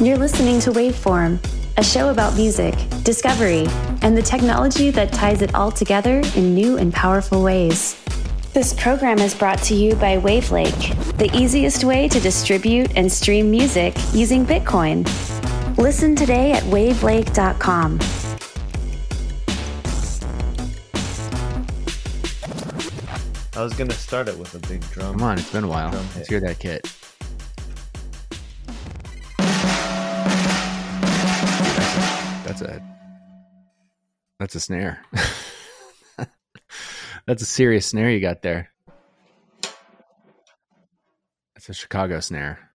You're listening to Waveform, a show about music, discovery, and the technology that ties it all together in new and powerful ways. This program is brought to you by Wavelake, the easiest way to distribute and stream music using Bitcoin. Listen today at wavelake.com. I was going to start it with a big drum. Come on, it's been a while. Let's hear that kit. That's a snare. That's a serious snare you got there. That's a Chicago snare.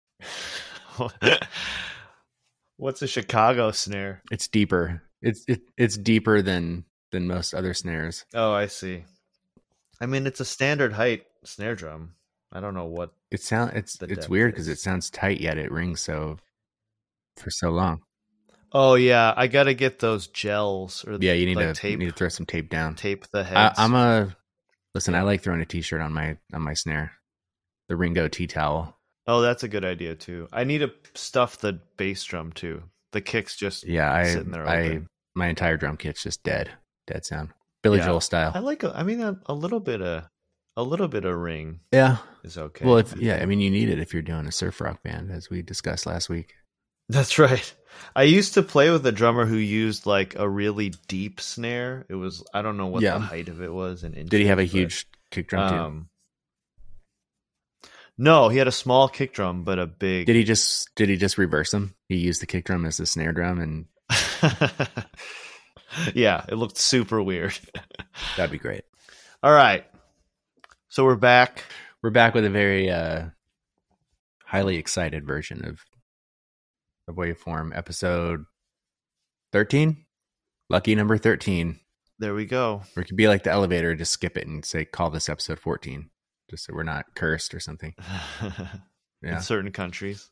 What's a Chicago snare? It's deeper. It's deeper than most other snares. Oh, I see. I mean, it's a standard height snare drum. I don't know what it's weird because it sounds tight yet it rings for so long. Oh yeah, I gotta get those gels. Or yeah, you need to throw some tape down. Tape the heads. Listen. I like throwing a T-shirt on my snare, the Ringo tea towel. Oh, that's a good idea too. I need to stuff the bass drum too. The kick's just sitting there open. My entire drum kit's just dead sound. Billy Joel style. I like. A little bit of ring. Yeah, is okay. Well, you need it if you're doing a surf rock band, as we discussed last week. That's right. I used to play with a drummer who used like a really deep snare. It was, I don't know what the height of it was in inches. Did he have a huge kick drum too? No, he had a small kick drum, but a big. Did he just reverse them? He used the kick drum as a snare drum and. Yeah, it looked super weird. That'd be great. All right. So we're back. We're back with a very highly excited version of Waveform, episode 13. Lucky number 13. There we go. Or it could be like the elevator, just skip it and say, call this episode 14. Just so we're not cursed or something. In certain countries.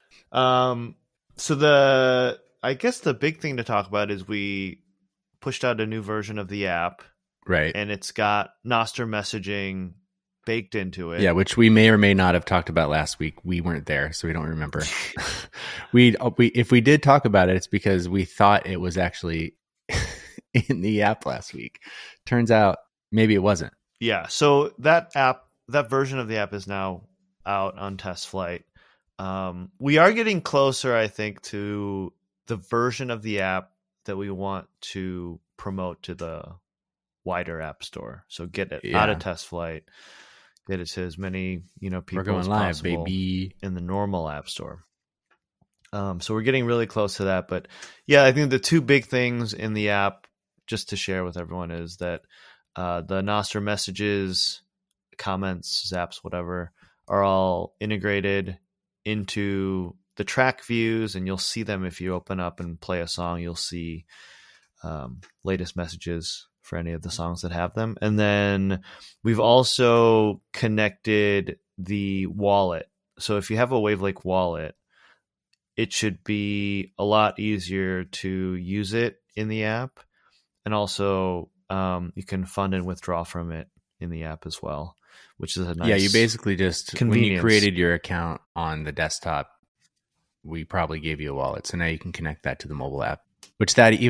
So I guess the big thing to talk about is we pushed out a new version of the app. Right. And it's got Nostr messaging baked into it. Yeah, which we may or may not have talked about last week. We weren't there, so we don't remember. If we did talk about it, it's because we thought it was actually in the app last week. Turns out maybe it wasn't. Yeah, so that version of the app is now out on test flight. We are getting closer, I think, to the version of the app that we want to promote to the wider app store. So get it out of test flight, get it to as many people as possible baby. In the normal app store. So we're getting really close to that. But yeah, I think the two big things in the app, just to share with everyone, is that the Nostr messages, comments, zaps, whatever, are all integrated into the track views, and you'll see them if you open up and play a song. You'll see latest messages for any of the songs that have them. And then we've also connected the wallet. So if you have a Wavelake wallet, it should be a lot easier to use it in the app. And also you can fund and withdraw from it in the app as well, which is a nice you basically just, when you created your account on the desktop, we probably gave you a wallet. So now you can connect that to the mobile app, which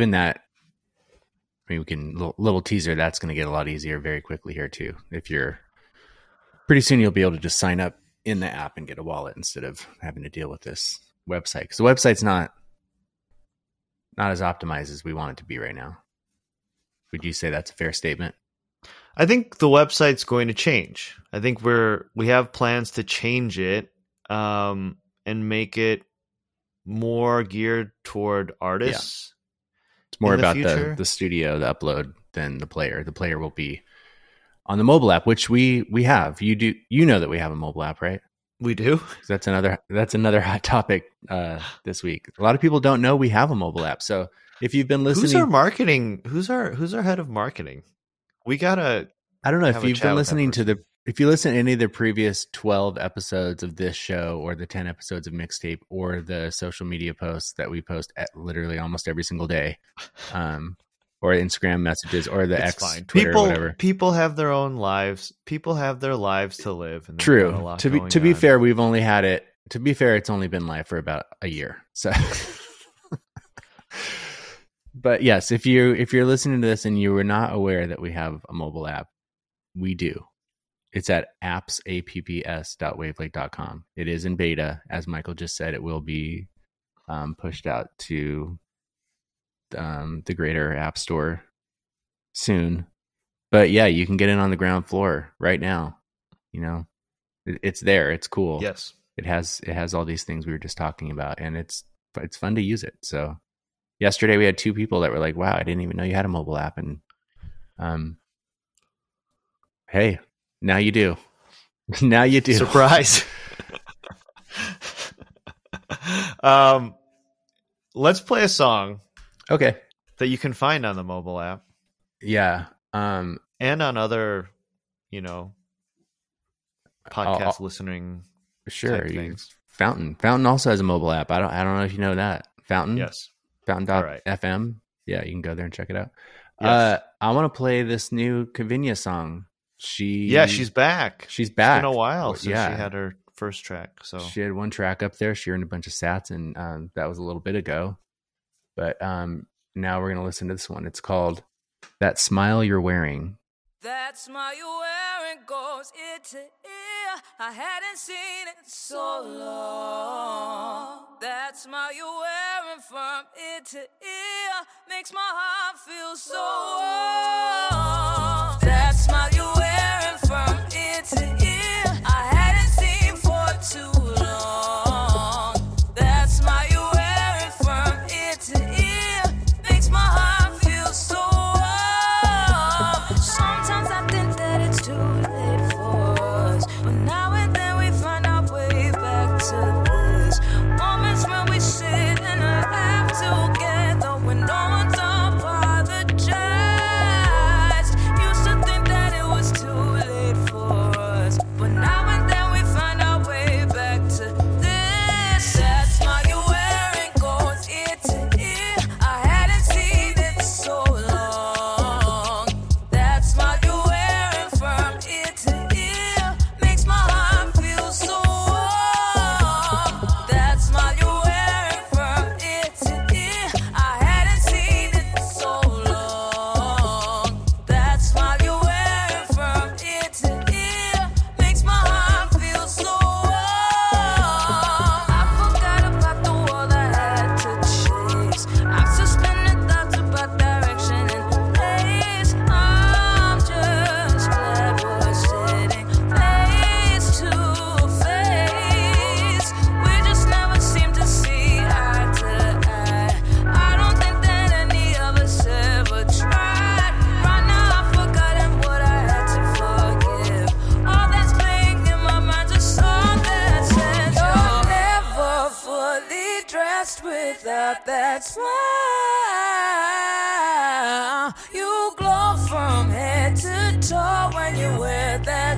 we can, little teaser, that's going to get a lot easier very quickly here too. Pretty soon you'll be able to just sign up in the app and get a wallet instead of having to deal with this website. Because the website's not as optimized as we want it to be right now. Would you say that's a fair statement? I think the website's going to change. I think we have plans to change it and make it more geared toward artists. It's more about the studio, the upload, than the player. The player will be on the mobile app, which we have. You know that we have a mobile app, right? We do. That's another hot topic this week. A lot of people don't know we have a mobile app. So if you've been listening, who's our marketing? Who's our head of marketing? I don't know if you've been listening if you listen to any of the previous 12 episodes of this show, or the 10 episodes of Mixtape, or the social media posts that we post at literally almost every single day, or Instagram messages, or the Twitter, or whatever. People have their own lives. People have their lives to live. And true. To be fair, we've only had it To be fair, it's only been live for about a year. So, but yes, if you're listening to this and you were not aware that we have a mobile app, we do. It's at apps.wavelake.com. It is in beta, as Michael just said. It will be pushed out to the greater app store soon. But yeah, you can get in on the ground floor right now. You know, it's there. It's cool. Yes, it has all these things we were just talking about, and it's fun to use it. So yesterday we had 2 people that were like, "Wow, I didn't even know you had a mobile app," and hey, now you do. Now you do. Surprise. Let's play a song. Okay. That you can find on the mobile app. Yeah. And on other, podcast listening. Sure. Fountain also has a mobile app. I don't know if you know that. Fountain. Yes. Fountain.fm. Yeah, you can go there and check it out. Yes. I want to play this new Kavinia song. She's back. She's back. It's been a while since she had her first track. So she had 1 track up there. She earned a bunch of sats, and that was a little bit ago. But now we're gonna listen to this one. It's called "That Smile You're Wearing." That smile you're wearing goes ear to ear. I hadn't seen it so long. That smile you're wearing from ear to ear makes my heart feel so warm. That smile you're wearing from ear to ear, I hadn't seen for too long. That smile you're wearing from ear to ear makes my heart feel so warm. Sometimes I think that it's too late for us, but now and then we find our way back to this. Moments when we sit and laugh together when no one's apologized. Used to think that it was too late for us, but now and then we find our way back to this. That smile you're wearing goes ear to ear. I hadn't seen it so long. That smile you're wearing from ear to ear makes my heart feel so warm. That smile you're wearing from ear to ear, I hadn't seen it so long. That smile you're wearing from ear to ear makes my heart feel so warm. I forgot about the world I had to chase. I've suspended thoughts about direction and place. I'm just glad we're sitting face to face. We just never seem to see eye to eye. I don't think that any of us ever tried. Right now I've forgotten what I had to forgive. All that's playing in my mind's a song that says you're never fully dressed without that smile. You glow from head to toe when you wear that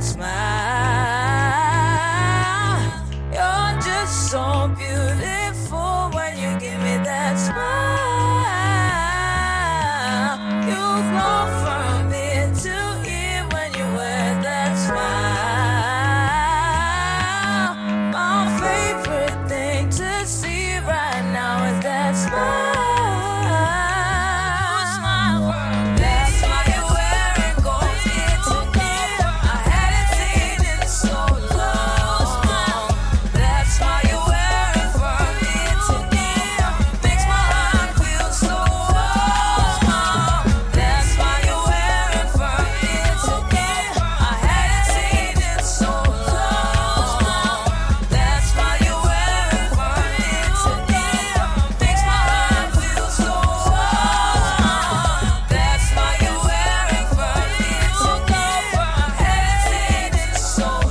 smile. You're just so beautiful when you give me that smile. You glow from ear to ear when you wear that smile. My favorite thing to see right now is that smile. That smile you're wearing goes ear to ear. I hadn't seen it so long. That smile you're wearing from ear to ear makes my heart feel so warm. That smile you're wearing from ear to ear, I hadn't seen it so long. That smile you're wearing from ear to ear makes my heart feel so warm. That smile you're wearing from ear to ear, I hadn't seen it so long.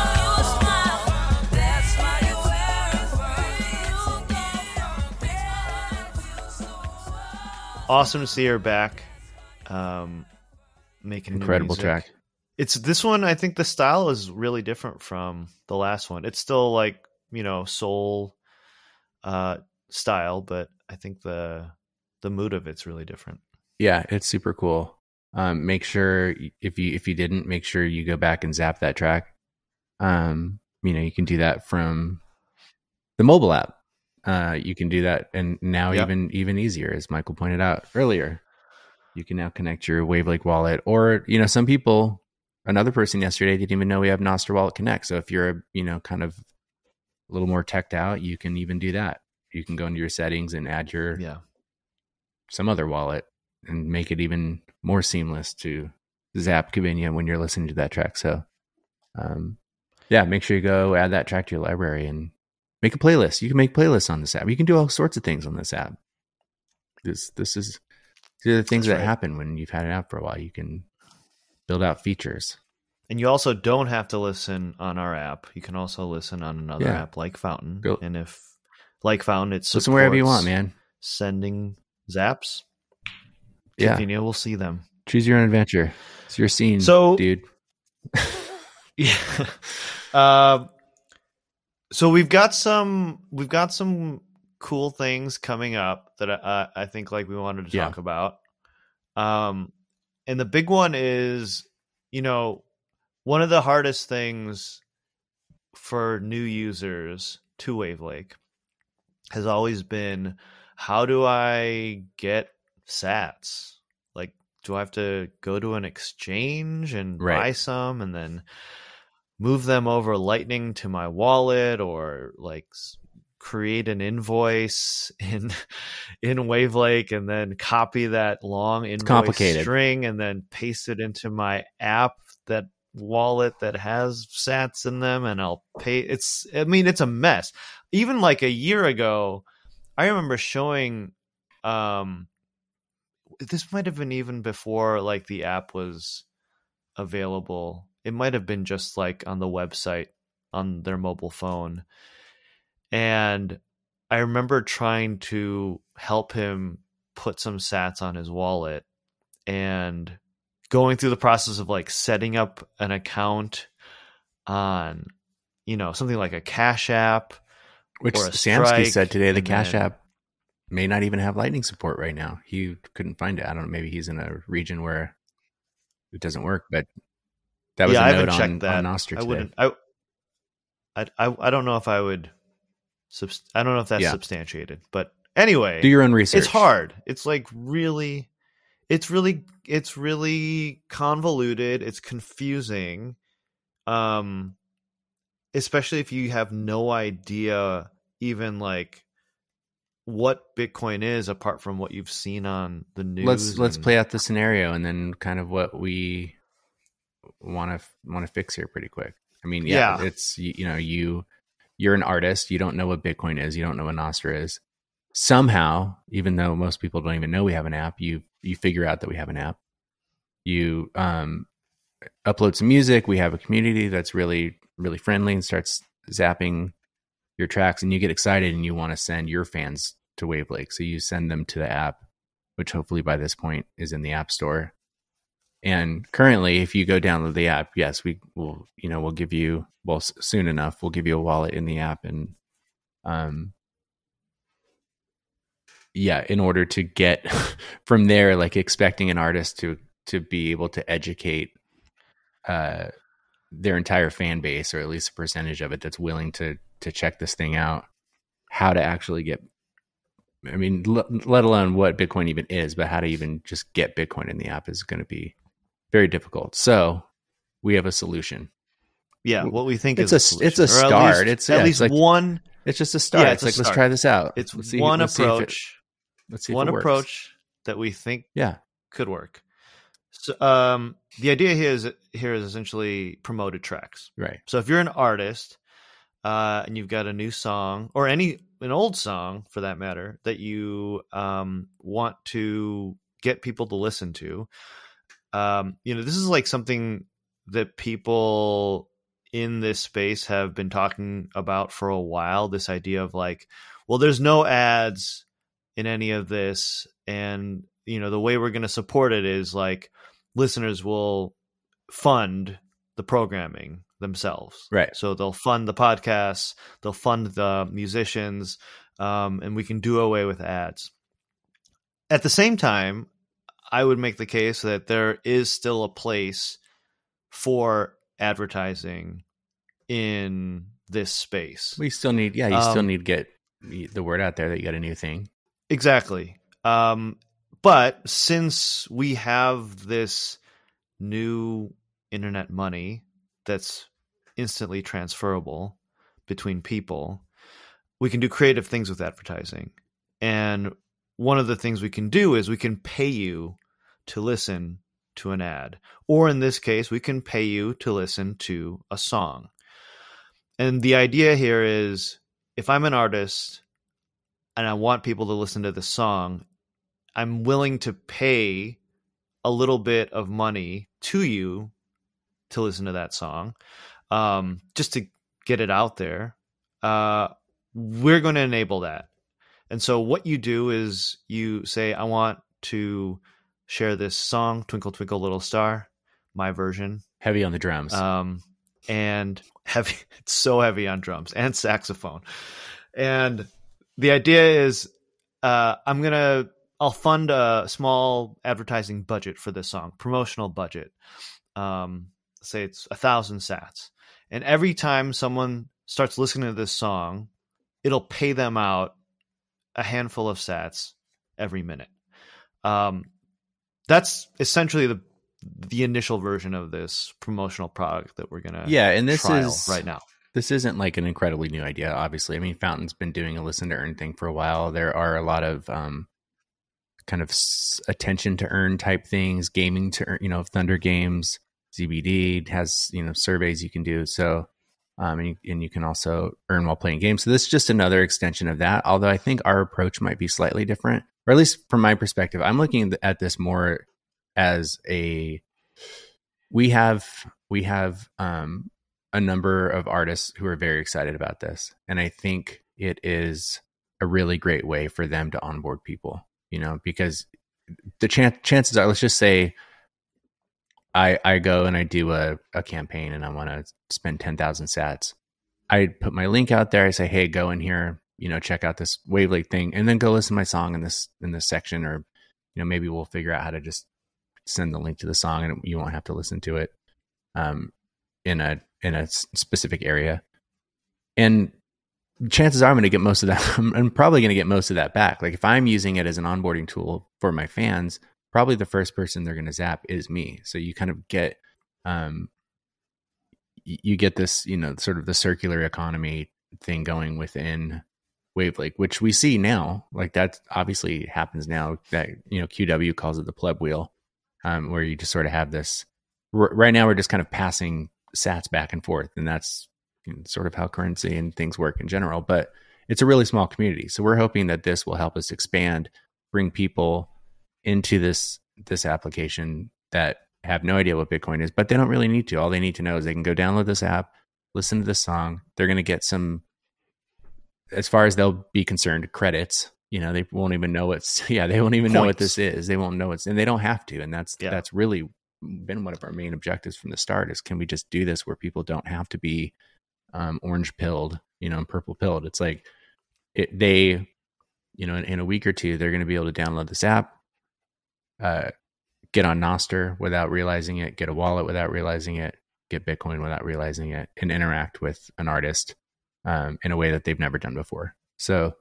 That smile you're wearing from ear to ear makes my heart feel so warm. awesome to see her back. Making new Incredible music. track. It's this one. I think the style is really different from the last one. It's still like soul style, but I think the mood of it's really different. Yeah, it's super cool. Make sure if you didn't, make sure you go back and zap that track. You can do that from the mobile app. You can do that, and now Yep. even easier, as Michael pointed out earlier. You can now connect your WaveLake wallet, or some people. Another person yesterday didn't even know we have Nostr Wallet Connect. So if you're kind of a little more teched out, you can even do that. You can go into your settings and add your some other wallet and make it even more seamless to zap Kavinia when you're listening to that track. So, make sure you go add that track to your library and make a playlist. You can make playlists on this app. You can do all sorts of things on this app. These are the things That's that right. happen when you've had an app for a while. You can build out features. And you also don't have to listen on our app. You can also listen on another Yeah. app like Fountain. Go- And if like Fountain, it's Listen wherever you want, man. Sending zaps. Yeah. Kavinia will see them. Choose your own adventure. It's your scene, So- dude. Yeah. So we've got some cool things coming up that I think like we wanted to talk about. And the big one is, one of the hardest things for new users to WaveLake has always been, how do I get sats? Like, do I have to go to an exchange and buy some and then move them over Lightning to my wallet, or like create an invoice in WaveLake and then copy that long invoice complicated string and then paste it into my app, that wallet that has sats in them, and I'll pay. It's a mess. Even like a year ago, I remember showing this might have been even before like the app was available. It might have been just like on the website on their mobile phone. And I remember trying to help him put some sats on his wallet and going through the process of like setting up an account on, something like a Cash App. Which or a Samsky Strike, said today, the and Cash then- App may not even have Lightning support right now. He couldn't find it. I don't know. Maybe he's in a region where it doesn't work, but that was I a haven't note checked on that. Nostr I today. wouldn't. I don't know if I would. I don't know if that's substantiated, but anyway, Do your own research. It's hard. It's like really, it's really convoluted. It's confusing, especially if you have no idea even like what Bitcoin is apart from what you've seen on the news. Let's and- play out the scenario and then kind of what we want to fix here pretty quick. I mean, it's you're an artist. You don't know what Bitcoin is. You don't know what Nostr is. Somehow, even though most people don't even know we have an app, you figure out that we have an app. You upload some music. We have a community that's really, really friendly and starts zapping your tracks, and you get excited and you want to send your fans to WaveLake. So you send them to the app, which hopefully by this point is in the App Store. And currently, if you go download the app, yes, we will. We'll give you soon enough. We'll give you a wallet in the app, and in order to get from there, like expecting an artist to be able to educate their entire fan base, or at least a percentage of it that's willing to check this thing out, how to actually get. I mean, let alone what Bitcoin even is, but how to even just get Bitcoin in the app is going to be very difficult. So we have a solution. Yeah, what we think It's is a solution. it's a Or start. At It's least like one. It's just a start. Yeah, it's it's a like let's start. try this out. It's Let's see- one let's see if it- approach. Let's see if One it works. approach that we think Yeah. could work. So the idea here is essentially promoted tracks. Right. So if you're an artist and you've got a new song, or an old song for that matter, that you want to get people to listen to, this is like something that people in this space have been talking about for a while. This idea of like, well, there's no ads in any of this, and the way we're going to support it is like listeners will fund the programming themselves. Right. So they'll fund the podcasts, they'll fund the musicians, and we can do away with ads. At the same time, I would make the case that there is still a place for advertising in this space. We still need, you still need to get the word out there that you got a new thing. Exactly. But since we have this new internet money that's instantly transferable between people, we can do creative things with advertising. And one of the things we can do is we can pay you to listen to an ad. Or in this case, we can pay you to listen to a song. And the idea here is, if I'm an artist and I want people to listen to the song, I'm willing to pay a little bit of money to you to listen to that song, just to get it out there. We're going to enable that. And so what you do is you say, I want to share this song, Twinkle, Twinkle, Little Star, my version. Heavy on the drums. And heavy, it's so heavy on drums and saxophone. And the idea is, I'll fund a small advertising budget for this song, promotional budget. Say it's 1,000 sats. And every time someone starts listening to this song, it'll pay them out a handful of sats every minute. That's essentially the initial version of this promotional product that we're going to and this trial is right now. This isn't like an incredibly new idea, obviously. I mean, Fountain's been doing a listen to earn thing for a while. There are a lot of kind of attention to earn type things, gaming to earn, Thunder Games, ZBD has, surveys you can do. So, and you can also earn while playing games. So this is just another extension of that. Although I think our approach might be slightly different, or at least from my perspective, I'm looking at this more as we have a number of artists who are very excited about this. And I think it is a really great way for them to onboard people, because the chances are, let's just say I go and I do a campaign and I want to spend 10,000 sats. I put my link out there. I say, hey, go in here, check out this Wavelake thing, and then go listen to my song in this section, or, maybe we'll figure out how to just send the link to the song and you won't have to listen to it in a specific area. And chances are I'm going to get most of that. I'm probably going to get most of that back. Like if I'm using it as an onboarding tool for my fans, probably the first person they're going to zap is me. So you kind of get, you get this, sort of the circular economy thing going within Wavelake, which we see now. Like that obviously happens now that, QW calls it the pleb wheel, where you just sort of have this, right now we're just kind of passing sats back and forth. And that's sort of how currency and things work in general, but it's a really small community. So we're hoping that this will help us expand, bring people into this application that have no idea what Bitcoin is, but they don't really need to. All they need to know is they can go download this app, listen to this song. They're going to get some, as far as they'll be concerned, credits. They won't even know they won't even know what this is. They won't know and they don't have to. And that's really been one of our main objectives from the start is, can we just do this where people don't have to be orange pilled, and purple pilled? It's like in a week or two, they're going to be able to download this app, get on Nostr without realizing it, get a wallet without realizing it, get Bitcoin without realizing it, and interact with an artist in a way that they've never done before. So,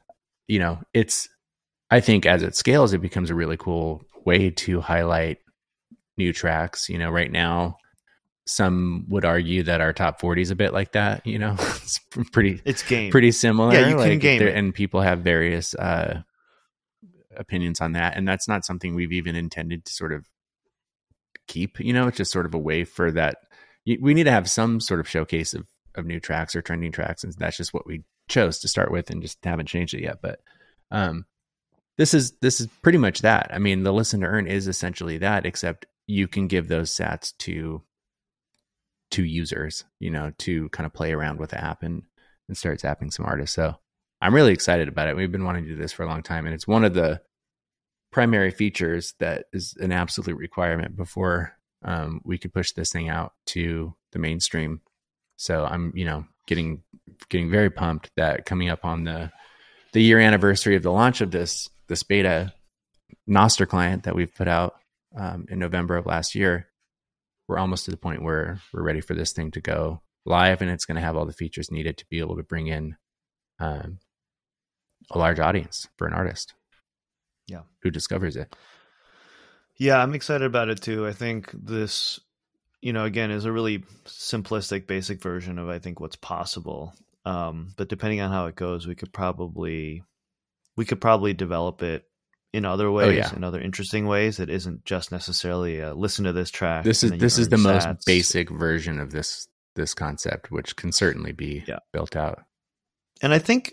I think as it scales, it becomes a really cool way to highlight new tracks. Right now, some would argue that our top 40 is a bit like that. It's pretty similar. Yeah, you can game it. And people have various opinions on that, and that's not something we've even intended to sort of keep. It's just sort of a way for that. We need to have some sort of showcase of new tracks or trending tracks, and that's just what we chose to start with, and just haven't changed it yet. But this is pretty much that. I mean, the listen to earn is essentially that, except you can give those sats to users, to kind of play around with the app and start zapping some artists. So I'm really excited about it. We've been wanting to do this for a long time, and it's one of the primary features that is an absolute requirement before we could push this thing out to the mainstream. So I'm, getting very pumped that coming up on the year anniversary of the launch of this beta Nostr client that we've put out in November of last year, we're almost to the point where we're ready for this thing to go live, and it's going to have all the features needed to be able to bring in a large audience for an artist. Yeah. Who discovers it. Yeah, I'm excited about it too. I think this, again, is a really simplistic, basic version of, I think, what's possible. But depending on how it goes, we could probably develop it in other ways, in other interesting ways. It isn't just necessarily a listen to this track. This and then is you the earn most sats. basic version of this concept, which can certainly be built out. And I think,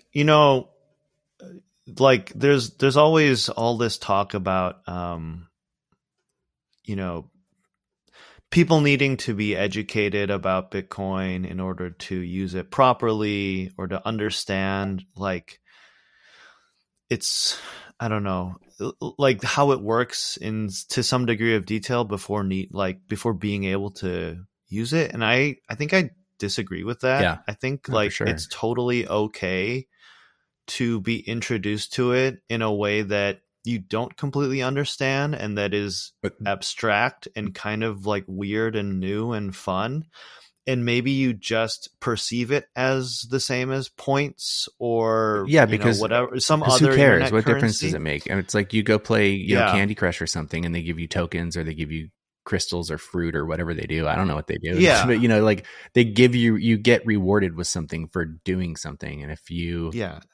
like there's always all this talk about, people needing to be educated about Bitcoin in order to use it properly or to understand, like, it's, I don't know, like how it works to some degree of detail before being able to use it. And I think I disagree with that. Yeah. I think No, for sure. it's totally okay to be introduced to it in a way that you don't completely understand and that is abstract and kind of like weird and new and fun. And maybe you just perceive it as the same as points or because whatever, some other who cares? internet What difference currency. does it make? And it's like you go play Candy Crush or something, and they give you tokens or they give you crystals or fruit or whatever they do. I don't know what they do. Yeah. But like they give you get rewarded with something for doing something. And if you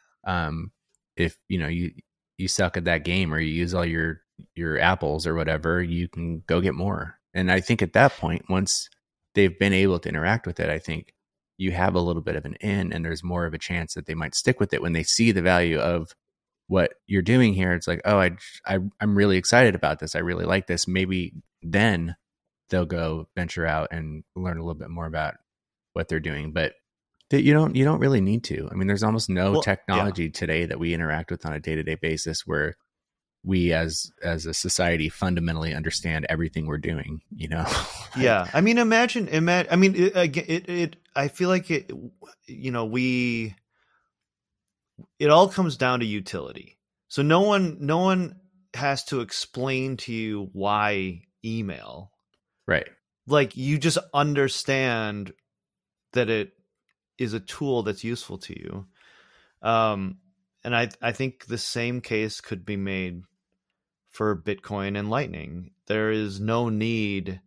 you suck at that game or you use all your apples or whatever, you can go get more. And I think at that point, once they've been able to interact with it, I think you have a little bit of an in, and there's more of a chance that they might stick with it when they see the value of what you're doing here. It's like, oh, I'm really excited about this. I really like this. Maybe then they'll go venture out and learn a little bit more about what they're doing. But you don't really need to. I mean, there's almost no technology today that we interact with on a day-to-day basis where we as a society fundamentally understand everything we're doing, Yeah. I mean, imagine, I mean, I feel like it all comes down to utility. So no one has to explain to you why email. Right. Like, you just understand that it is a tool that's useful to you. And I think the same case could be made for Bitcoin and Lightning. There is no need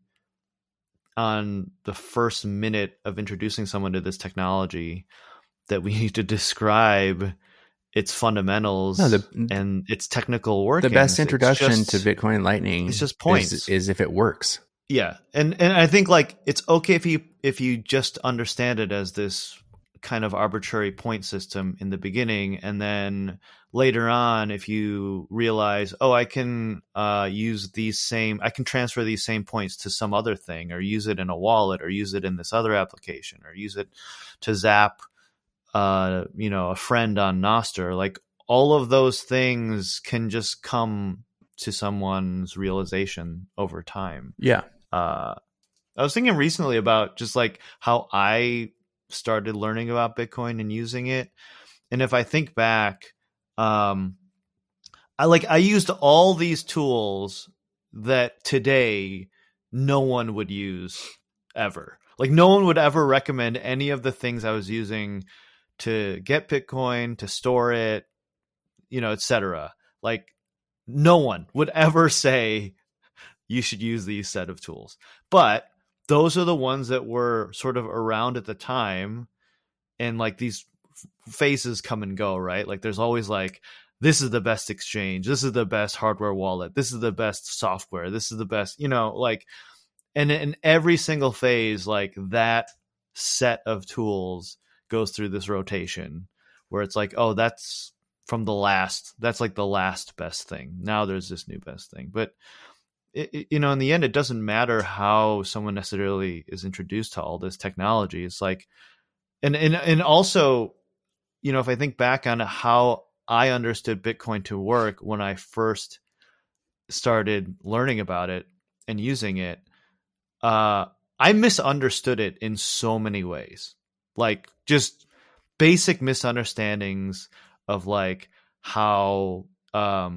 on the first minute of introducing someone to this technology that we need to describe its fundamentals and its technical workings. The best introduction to Bitcoin and Lightning it's just points. is if it works. Yeah. And I think like it's okay if you just understand it as this kind of arbitrary point system in the beginning, and then later on, if you realize, I can I can transfer these same points to some other thing, or use it in a wallet, or use it in this other application, or use it to zap a friend on Nostr. Like, all of those things can just come to someone's realization over time. Yeah. I was thinking recently about just like how I started learning about Bitcoin and using it. And if I think back, I used all these tools that today no one would use ever. Like, no one would ever recommend any of the things I was using to get Bitcoin, to store it, etc. Like, no one would ever say you should use these set of tools. But those are the ones that were sort of around at the time. And like, these phases come and go, right? Like, there's always like, this is the best exchange, this is the best hardware wallet, this is the best software, this is the best, like, and in every single phase, like, that set of tools goes through this rotation where it's like, that's like the last best thing. Now there's this new best thing. But in the end, it doesn't matter how someone necessarily is introduced to all this technology. It's like, and also, if I think back on how I understood Bitcoin to work when I first started learning about it and using it, I misunderstood it in so many ways. Like, just basic misunderstandings of like how how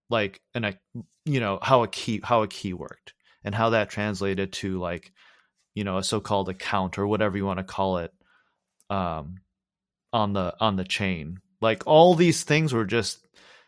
a key worked, and how that translated to like, a so-called account or whatever you want to call it, on the chain. Like all these things were just,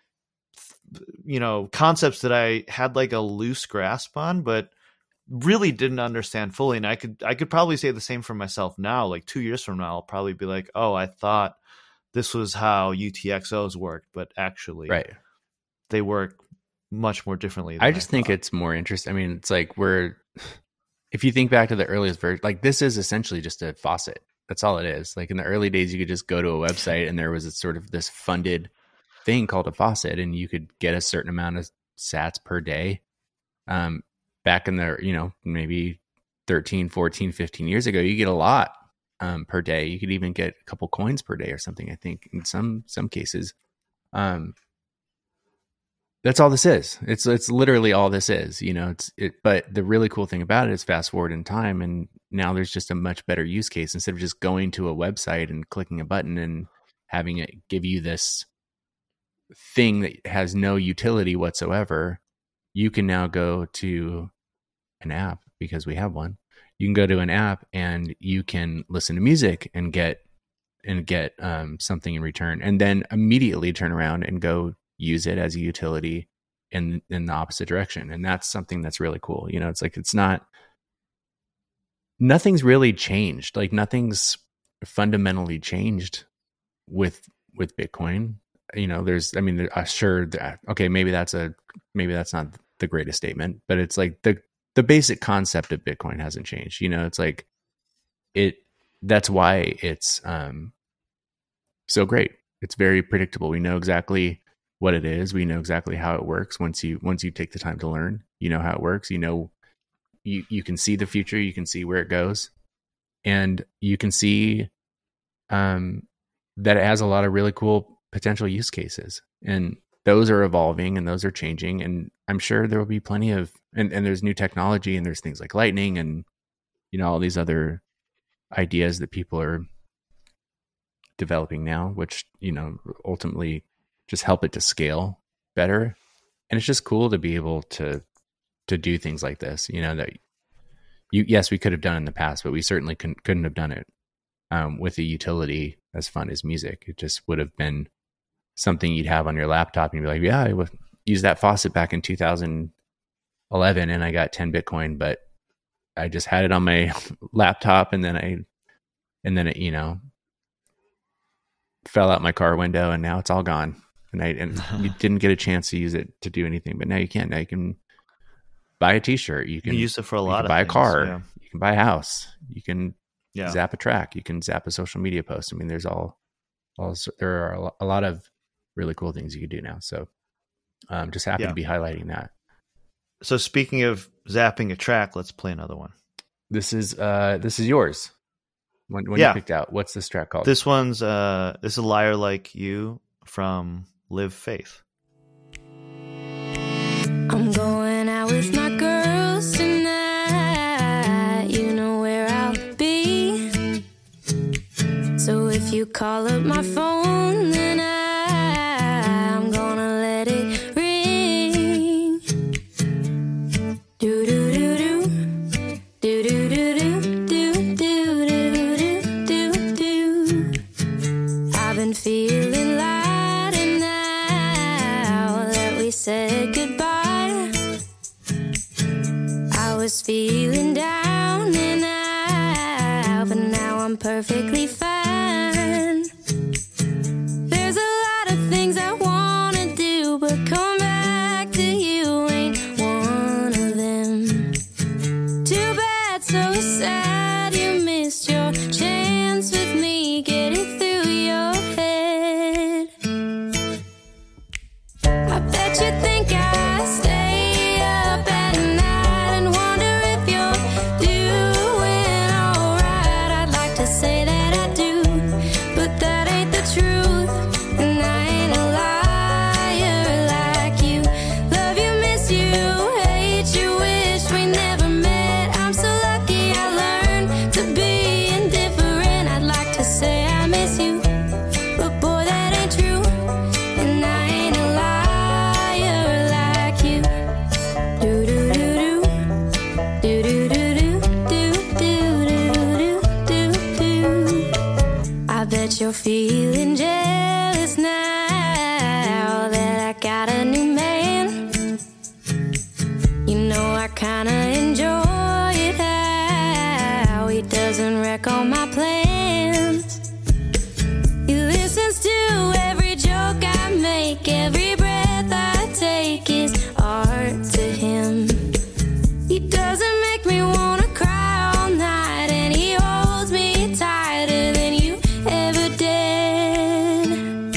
concepts that I had like a loose grasp on, but really didn't understand fully. And I could probably say the same for myself now. Like 2 years from now, I'll probably be like, oh, I thought this was how UTXOs worked, but actually they work much more differently than I just think it's more interesting. I mean, it's like if you think back to the earliest version, like this is essentially just a faucet. That's all it is. Like in the early days, you could just go to a website and there was a sort of this funded thing called a faucet, and you could get a certain amount of sats per day. Back in the, maybe 13, 14, 15 years ago, you get a lot per day. You could even get a couple coins per day or something, I think, in some cases. That's all this is. It's literally all this is, but the really cool thing about it is fast forward in time, and now there's just a much better use case. Instead of just going to a website and clicking a button and having it give you this thing that has no utility whatsoever, you can now go to an app, because we have one. You can go to an app and you can listen to music and get something in return, and then immediately turn around and go use it as a utility in the opposite direction. And that's something that's really cool. It's like, nothing's really changed. Like nothing's fundamentally changed with Bitcoin. Sure that, okay, maybe that's not the greatest statement, but it's like the basic concept of Bitcoin hasn't changed. It's like that's why it's so great. It's very predictable. We know exactly what it is. We know exactly how it works. Once you take the time to learn, you know how it works. You can see the future. You can see where it goes, and you can see that it has a lot of really cool potential use cases, and those are evolving and those are changing. And I'm sure there will be plenty of, and there's new technology, and there's things like Lightning and, all these other ideas that people are developing now, which, ultimately just help it to scale better. And it's just cool to be able to do things like this, that yes, we could have done in the past, but we certainly couldn't have done it with a utility as fun as music. It just would have been something you'd have on your laptop and you'd be like, yeah, I would use that faucet back in 2011 and I got 10 Bitcoin, but I just had it on my laptop and then it, fell out my car window and now it's all gone. And you didn't get a chance to use it to do anything, but now you can. Now you can buy a T-shirt. You can use it for a lot of buy things, a car. yeah. You can buy a house. You can Yeah. zap a track. You can zap a social media post. I mean, there are a lot of really cool things you can do now. So I'm just happy to be highlighting that. So speaking of zapping a track, let's play another one. This is yours. When you picked out, what's this track called? This one's this is a Liar Like You from Live Faith. I'm going out with my girls tonight. You know where I'll be. So if you call up my phone, then I'm gonna let it ring. Do do do do do do do do do do do do. I've been feeling lighter now that we said goodbye. I was feeling down and out, but now I'm perfectly fine. There's a lot of things I wanna do, but come back to you ain't one of them. Too bad, so sad you missed your chance with me. Get it through your head. I bet you think I stay up at night and wonder if you're doing alright. I'd like to say that I do. bet you're feeling jealous now that I got a new man. You know I kinda enjoy it how he doesn't wreck all my plans. He listens to every joke I make, every breath I take is art to him. He doesn't make me wanna cry all night, and he holds me tighter than you ever did.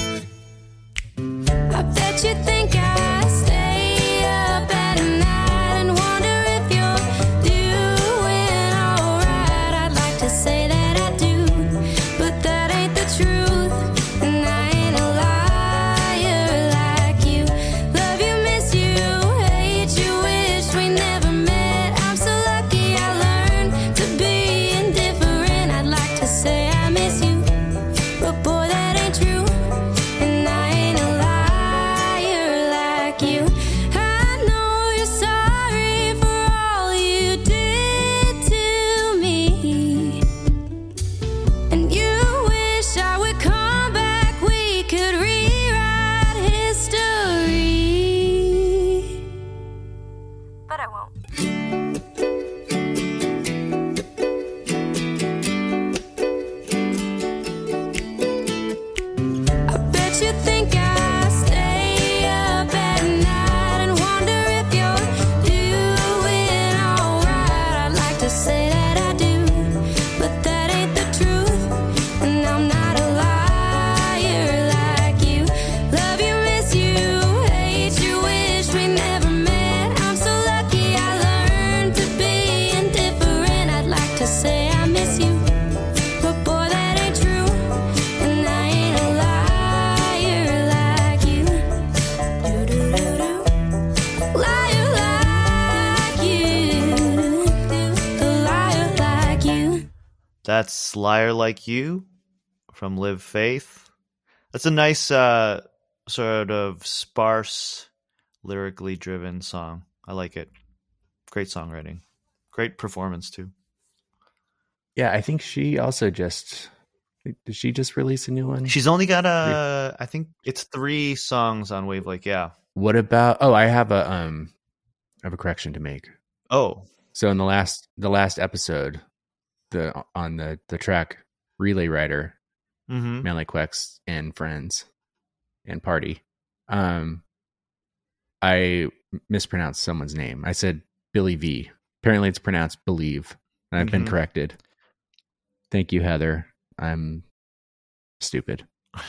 I bet you think I stay up at night and wonder if you're doing alright. I'd like to say that I do, but that ain't the truth, and I ain't a liar like you. Love you, miss you, hate you, wish we never met. I'm so lucky I learned to be indifferent. I'd like to say I miss you, but boy, that ain't true, and I ain't a liar like you. I know you're sorry for all you did to me, and you wish I would come back, we could rewrite history. But I won't. I bet you think I stay up at night and wonder if you're doing alright. I'd like to say that I do, but that ain't the truth, and I'm not a liar like you. Love you, miss you, hate you, wish we never met. I'm so lucky I learned to be indifferent. I'd like to say I miss you, but boy, that ain't true, and I ain't a liar like you. Do-do-do-do. Liar like you. A liar like you. That's Liar Like You from Live Faith. That's a nice sort of sparse, lyrically driven song. I like it. Great songwriting. Great performance too. Yeah, I think she also did she just release a new one? She's only got I think it's 3 songs on Wavelake. Yeah. What about? Oh, I have a correction to make. Oh, So in the last episode, on the track Relay Rider, mm-hmm. Man Like Quex and Friends and Party, I mispronounced someone's name. I said Billy V. Apparently it's pronounced Believe. And I've been Mhm. corrected. Thank you, Heather. I'm stupid.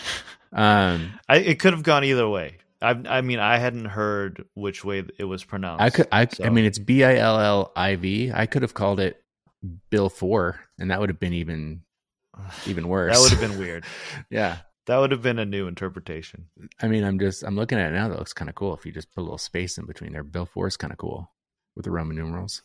It could have gone either way. I mean, I hadn't heard which way it was pronounced. I so- mean, it's Billiv. I could have called it Bill 4, and that would have been even worse. That would have been weird. Yeah. That would have been a new interpretation. I mean, I'm looking at it now. That looks kind of cool. If you just put a little space in between there, Bill 4 is kind of cool with the Roman numerals.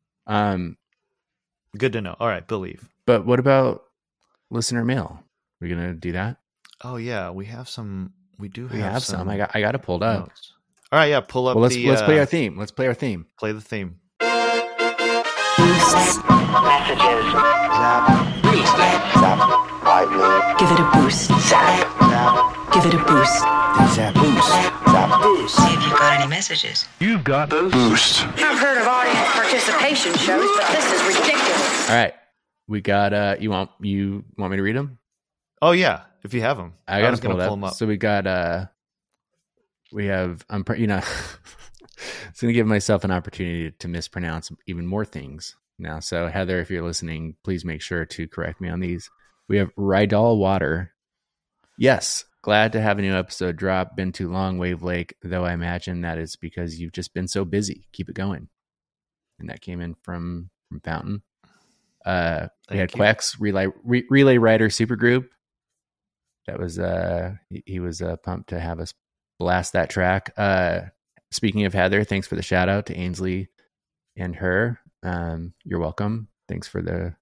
Good to know. All right, Believe. But what about listener mail? We're gonna do that. Oh yeah, we have some. We do. We have some. I got it pulled up. notes. All right, yeah. Pull up. Well, let's the, play our theme. Let's play our theme. Play the theme. Messages. Zap. Zap. Lightning. Give it a boost. Zap. Zap. Give it a boost. Zap. Boost. Zap. Boost. See if you've got any messages. You've got boost. I've heard of audience participation shows, but this is ridiculous. All right, we got. You want me to read them? Oh yeah, if you have them, I got was to gonna pull them up. up. So we got. We have. I'm. It's going to give myself an opportunity to mispronounce even more things now. So Heather, if you're listening, please make sure to correct me on these. We have Rydal Water. Yes, glad to have a new episode drop. Been too long, Wavelake, though I imagine that is because you've just been so busy. Keep it going. And that came in from Fountain. We had Thank you. Quex, Relay Rider Supergroup. That was he was pumped to have us blast that track. Speaking of Heather, thanks for the shout out to Ainsley and her. You're welcome. Thanks for the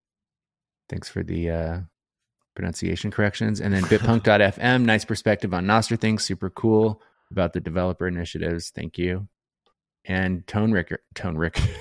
pronunciation corrections. And then bitpunk.fm, nice perspective on Nostr things, super cool about the developer initiatives. Thank you. And Tone Ricker. Come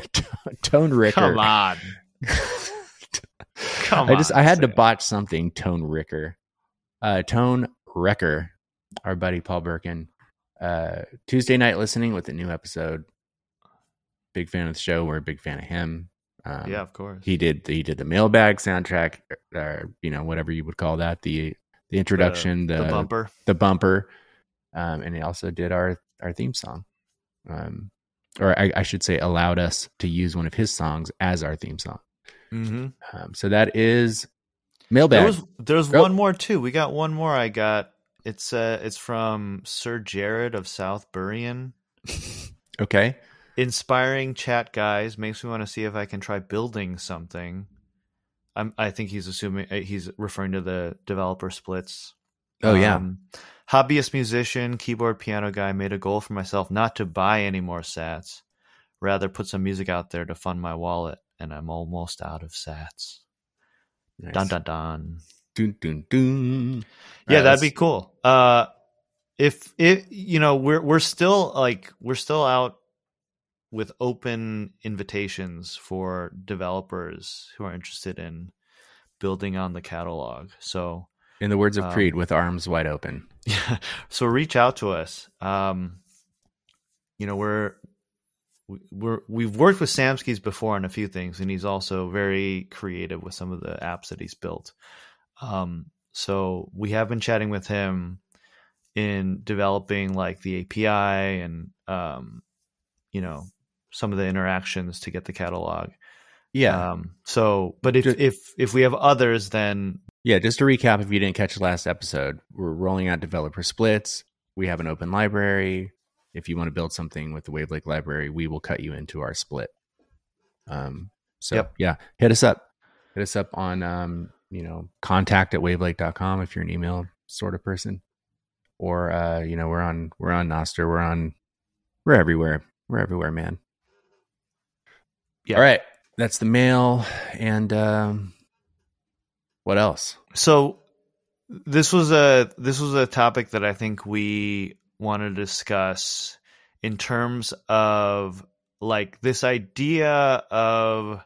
on. Come on. I had to Sam. botch something. Tone Ricker. Tone Wrecker, our buddy Paul Birkin. Tuesday night listening with a new episode. Big fan of the show. We're a big fan of him. Yeah, of course. He did the mailbag soundtrack, whatever you would call that. The introduction, the bumper. the bumper, and he also did our theme song. Or I should say, allowed us to use one of his songs as our theme song. Mm-hmm. So that is mailbag. There's one more too. We got one more. I got it's from Sir Jared of South Burien. Okay. Inspiring chat, guys. Makes me want to see if I can try building something. I think he's referring to the developer splits. Oh yeah. Hobbyist musician, keyboard piano guy, made a goal for myself not to buy any more sats, rather put some music out there to fund my wallet, and I'm almost out of sats. Nice. Dun dun dun. Dun, dun, dun. Yeah, All right, that'd be cool. If we're still out with open invitations for developers who are interested in building on the catalog. So, in the words of Creed, with arms wide open. yeah, so reach out to us. We've worked with Samskis before on a few things, and he's also very creative with some of the apps that he's built. So we have been chatting with him in developing like the API and some of the interactions to get the catalog. Yeah. But if we have others, then Yeah, just to recap, if you didn't catch the last episode, we're rolling out developer splits. We have an open library. If you want to build something with the Wavlake library, we will cut you into our split. Yeah, hit us up. Hit us up on contact@wavlake.com if you're an email sort of person. Or we're on Nostr, we're everywhere. We're everywhere, man. Yeah. All right. That's the mail. And what else? So this was a topic that I think we want to discuss in terms of like this idea of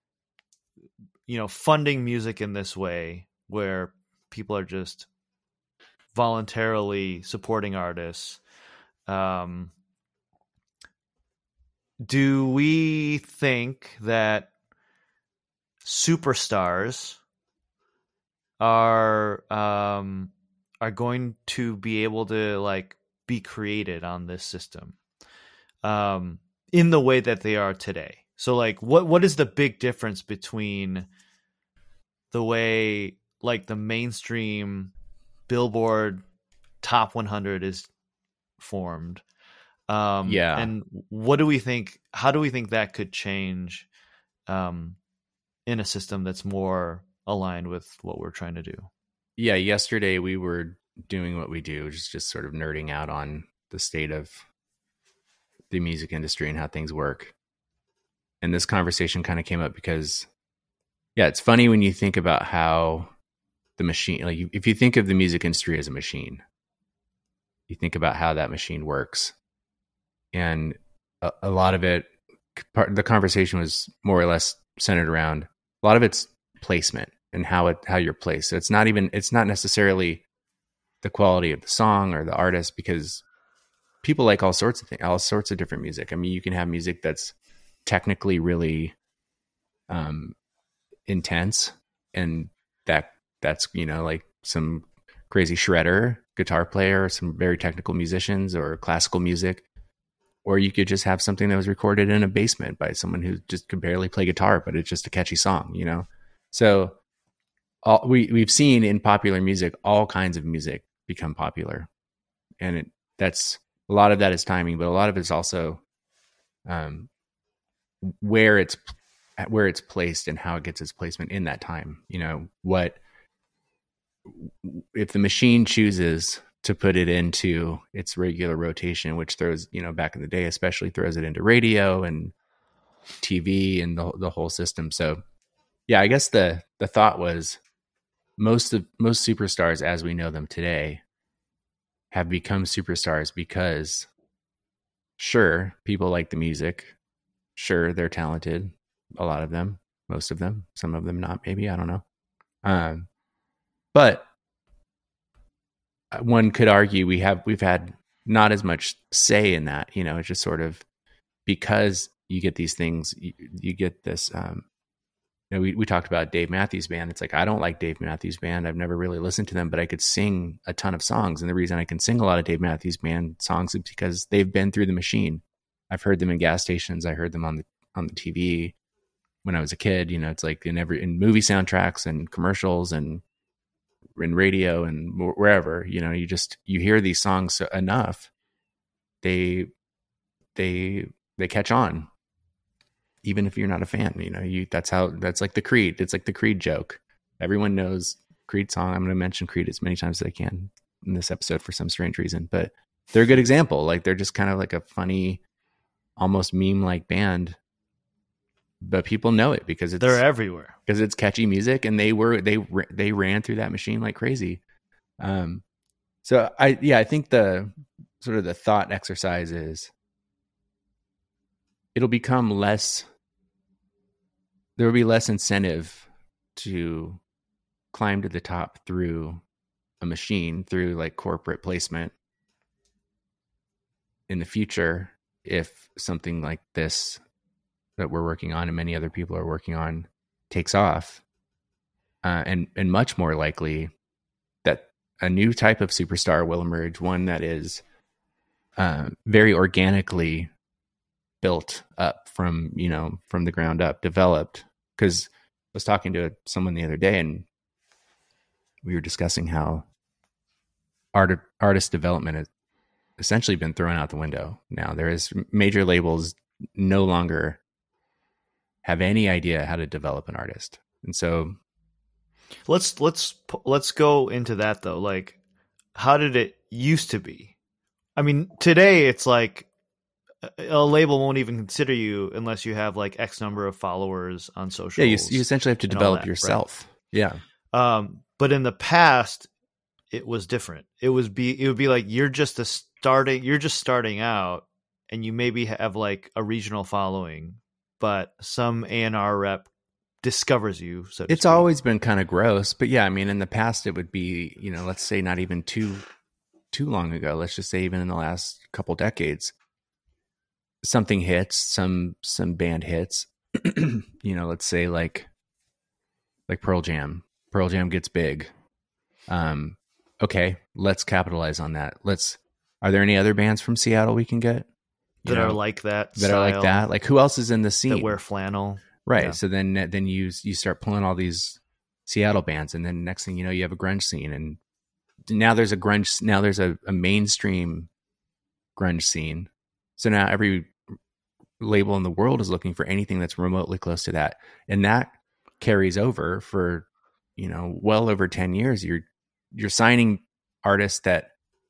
funding music in this way where people are just voluntarily supporting artists. Do we think that superstars are going to be able to like be created on this system in the way that they are today? So like what is the big difference between the way like the mainstream Billboard Top 100 is formed? And what do we think? How do we think that could change in a system that's more aligned with what we're trying to do? Yeah, yesterday we were doing what we do, just sort of nerding out on the state of the music industry and how things work. And this conversation kind of came up because, yeah, it's funny when you think about how the machine, like if you think of the music industry as a machine, you think about how that machine works. And a lot of it, the conversation was more or less centered around a lot of it's placement and how you're placed. So it's not necessarily the quality of the song or the artist, because people like all sorts of things, all sorts of different music. I mean, you can have music that's technically really intense, and that's like some crazy shredder guitar player, or some very technical musicians, or classical music. Or you could just have something that was recorded in a basement by someone who just could barely play guitar, but it's just a catchy song, So we've seen in popular music, all kinds of music become popular. And that's a lot of that is timing, but a lot of it's also where it's placed and how it gets its placement in that time. What if the machine chooses to put it into its regular rotation, which throws, back in the day, especially throws it into radio and TV and the whole system. So yeah, I guess the thought was most superstars as we know them today have become superstars because sure, people like the music. Sure, they're talented. A lot of them, most of them, some of them not, maybe, I don't know. But one could argue we've had not as much say in that. It's just sort of because you get these things, you get this. We talked about Dave Matthews Band. It's like, I don't like Dave Matthews Band. I've never really listened to them, but I could sing a ton of songs. And the reason I can sing a lot of Dave Matthews Band songs is because they've been through the machine. I've heard them in gas stations. I heard them on the TV when I was a kid. It's like in movie soundtracks and commercials and in radio and wherever. You hear these songs enough, they catch on. Even if you're not a fan, that's like the Creed. It's like the Creed joke. Everyone knows Creed song. I'm going to mention Creed as many times as I can in this episode for some strange reason, but they're a good example. Like, they're just kind of like a funny, almost meme-like band, but people know it because they're everywhere, because it's catchy music, and they ran through that machine like crazy. So I think the sort of the thought exercise is it'll become less. There will be less incentive to climb to the top through a machine, through like corporate placement in the future, if something like this that we're working on and many other people are working on takes off. And much more likely that a new type of superstar will emerge, one that is very organically built up from the ground up, developed. Because I was talking to someone the other day, and we were discussing how artist development has essentially been thrown out the window. Now there is major labels no longer have any idea how to develop an artist, and so let's go into that though. Like, how did it used to be? I mean, today it's like a label won't even consider you unless you have like X number of followers on social. Yeah, you essentially have to develop yourself. Right? Yeah. But in the past, it was different. It would be like you're just starting out, and you maybe have like a regional following, but some A&R rep discovers you. So it's always been kind of gross, but yeah, I mean, in the past, it would be, let's say not even too long ago. Let's just say even in the last couple decades, something hits, some band hits, let's say like Pearl Jam. Pearl Jam gets big. Okay, let's capitalize on that. Are there any other bands from Seattle we can get that are like that? That are like that? Like, who else is in the scene? That wear flannel. Right. Yeah. So then you start pulling all these Seattle bands, and then next thing you know, you have a grunge scene, and now there's a mainstream grunge scene. So now every label in the world is looking for anything that's remotely close to that, and that carries over for well over 10 years. You're signing artists that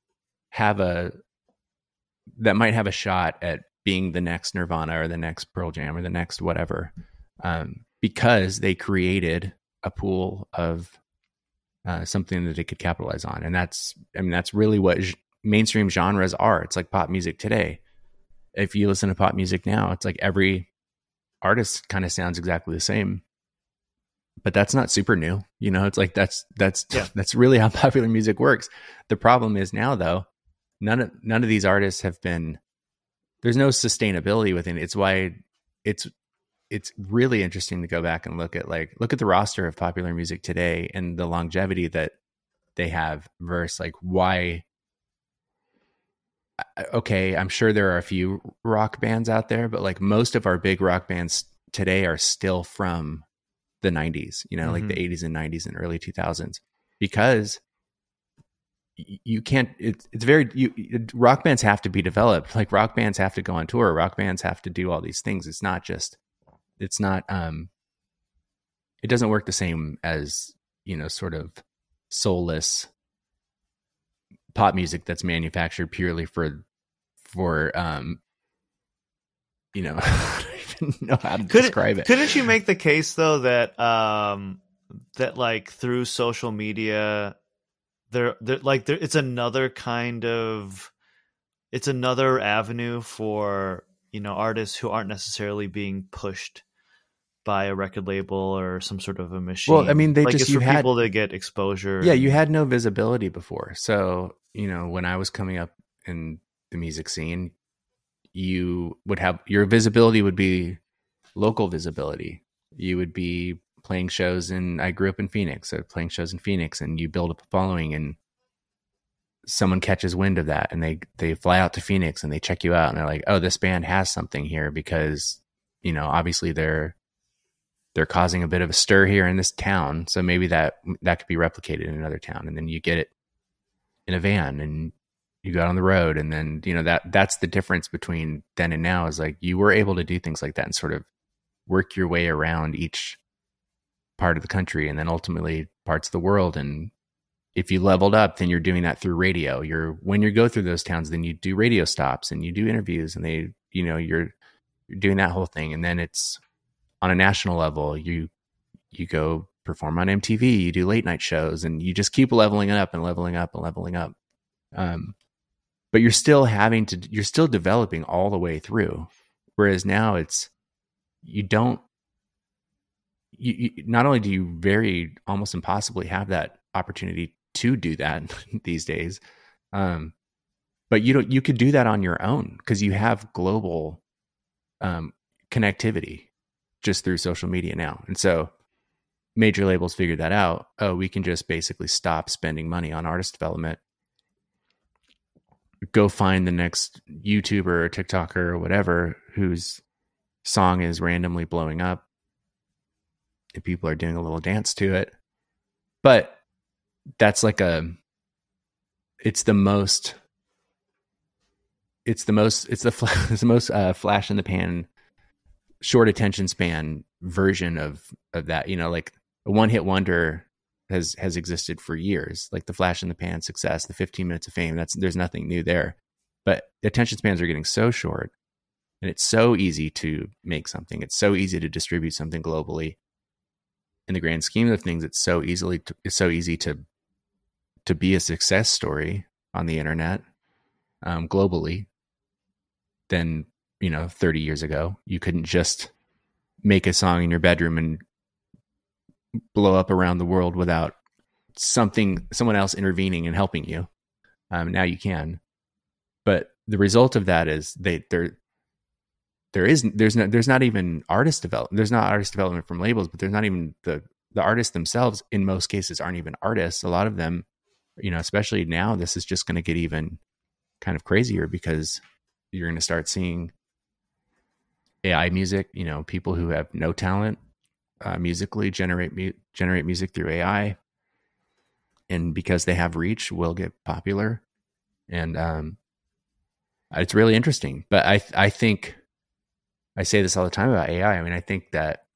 might have a shot at being the next Nirvana or the next Pearl Jam or the next whatever, because they created a pool of something that they could capitalize on. And that's really what mainstream genres are. It's like pop music today. If you listen to pop music now, it's like every artist kind of sounds exactly the same, but that's not super new. It's like that's really how popular music works. The problem is now, though, none of these artists there's no sustainability within it. It's why it's really interesting to go back and look at the roster of popular music today and the longevity that they have versus like why. Okay, I'm sure there are a few rock bands out there, but like most of our big rock bands today are still from the 90s, like the 80s and 90s and early 2000s, because you can't, rock bands have to be developed. Like, rock bands have to go on tour. Rock bands have to do all these things. It doesn't work the same as, sort of soulless pop music that's manufactured purely for I don't even know how to describe it. Couldn't you make the case though that that like through social media it's another avenue for artists who aren't necessarily being pushed by a record label or some sort of a machine. Well, I mean, it's you for had people to get exposure. Yeah, you had no visibility before. So, when I was coming up in the music scene, you would have your visibility would be local visibility. You would be playing shows I grew up in Phoenix, so playing shows in Phoenix, and you build up a following, and someone catches wind of that, and they fly out to Phoenix and they check you out, and they're like, oh, this band has something here because, obviously they're causing a bit of a stir here in this town. So maybe that could be replicated in another town. And then you get it in a van and you go out on the road. And then, that's the difference between then and now, is like you were able to do things like that and sort of work your way around each part of the country and then ultimately parts of the world. And if you leveled up, then you're doing that through radio. When you go through those towns, then you do radio stops and you do interviews, and you're doing that whole thing. And then it's on a national level, you go perform on MTV, you do late night shows, and you just keep leveling up and leveling up and leveling up. But you're still developing all the way through. Whereas now not only do you very almost impossibly have that opportunity to do that these days, but you could do that on your own because you have global connectivity just through social media now. And so major labels figured that out. Oh, we can just basically stop spending money on artist development, go find the next YouTuber or TikToker or whatever whose song is randomly blowing up and people are doing a little dance to it. But that's like it's the most flash in the pan, short attention span version of that. Like a one hit wonder has existed for years, like the flash in the pan success, the 15 minutes of fame. There's nothing new there, but the attention spans are getting so short, and it's so easy to make something. It's so easy to distribute something globally. In the grand scheme of things, it's so easy to be a success story on the internet, globally. Than 30 years ago, you couldn't just make a song in your bedroom and blow up around the world without someone else intervening and helping you. Now you can, but the result of that is there's not even artist development. There's not artist development from labels, but there's not even the artists themselves. In most cases, aren't even artists. A lot of them, especially now, this is just going to get even kind of crazier because you're going to start seeing AI music, people who have no talent musically generate music through AI. And because they have reach, will get popular. And it's really interesting. But I think, I say this all the time about AI. I mean, I think that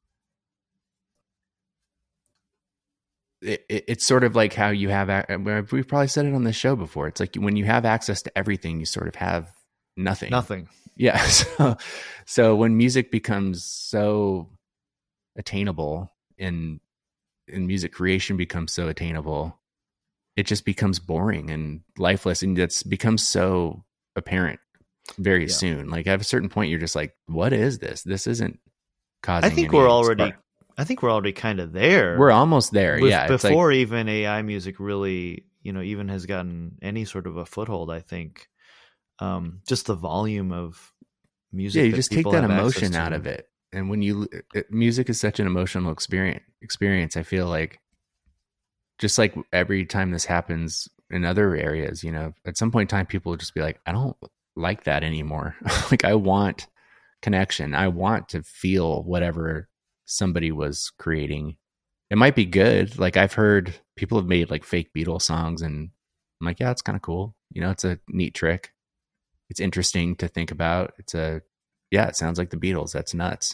it's sort of like how you have, we've probably said it on this show before. It's like when you have access to everything, you sort of have nothing. Yeah. So when music becomes so attainable and music creation becomes so attainable, it just becomes boring and lifeless, and that's becomes so apparent very soon. Like at a certain point, you're just like, what is this? This isn't causing. I think we're already kind of there. We're almost there. Before even AI music really, even has gotten any sort of a foothold, I think. Just the volume of music. Yeah, you just take that emotion out of it. And when music is such an emotional experience, I feel like just like every time this happens in other areas, at some point in time, people will just be like, I don't like that anymore. Like I want connection. I want to feel whatever somebody was creating. It might be good. Like I've heard people have made like fake Beatles songs, and I'm like, yeah, it's kind of cool. It's a neat trick. It's interesting to think about. It sounds like the Beatles. That's nuts.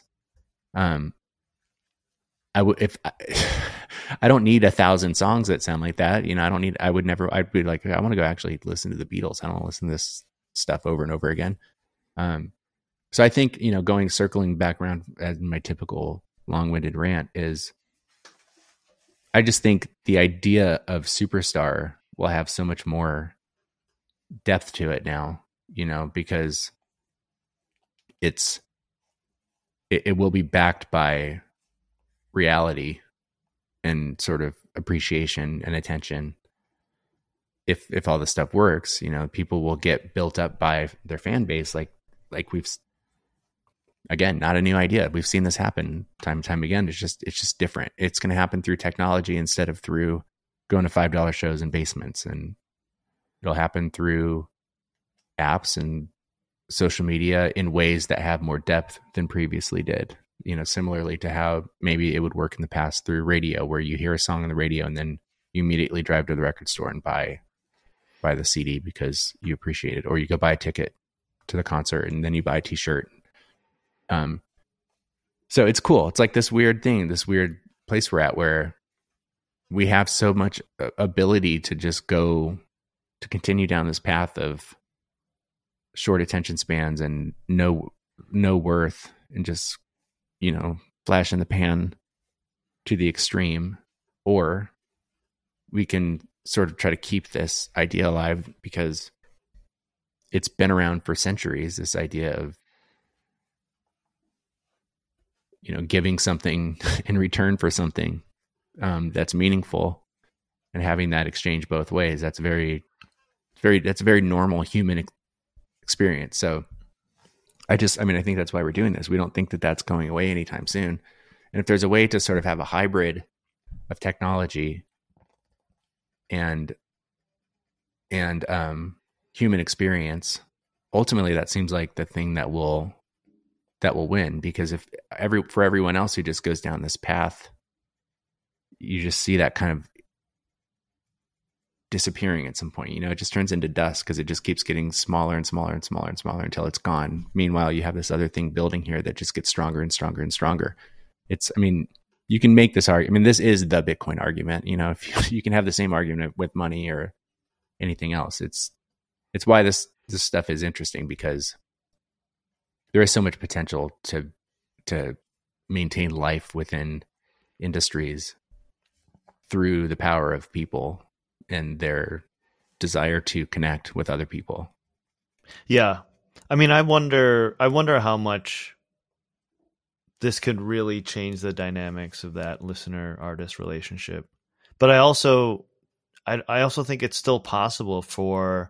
I don't need 1,000 songs that sound like that. I'd be like, I want to go actually listen to the Beatles. I don't want to listen to this stuff over and over again. So I think, circling back around as my typical long-winded rant is, I just think the idea of superstar will have so much more depth to it now, because it will be backed by reality and sort of appreciation and attention, if all this stuff works, people will get built up by their fan base. Like again, not a new idea. We've seen this happen time and time again. It's just different. It's going to happen through technology instead of through going to $5 shows in basements, and it'll happen through apps and social media in ways that have more depth than previously did. Similarly to how maybe it would work in the past through radio, where you hear a song on the radio and then you immediately drive to the record store and buy the CD because you appreciate it, or you go buy a ticket to the concert and then you buy a t-shirt. So it's cool. It's like this weird thing, this weird place we're at where we have so much ability to just go to continue down this path of short attention spans and no worth, and just, flash in the pan to the extreme, or we can sort of try to keep this idea alive because it's been around for centuries, this idea of, giving something in return for something that's meaningful, and having that exchange both ways. That's a very normal human experience. So I think that's why we're doing this. We don't think that that's going away anytime soon. And if there's a way to sort of have a hybrid of technology and human experience, ultimately that seems like the thing that will win. Because for everyone else who just goes down this path, you just see that kind of disappearing at some point. It just turns into dust because it just keeps getting smaller and smaller and smaller and smaller until it's gone. Meanwhile, you have this other thing building here that just gets stronger and stronger and stronger. You can make this argument. This is the Bitcoin argument. If you can have the same argument with money or anything else. It's why this stuff is interesting, because there is so much potential to maintain life within industries through the power of people and their desire to connect with other people. Yeah. I wonder how much this could really change the dynamics of that listener artist relationship. But I also think it's still possible for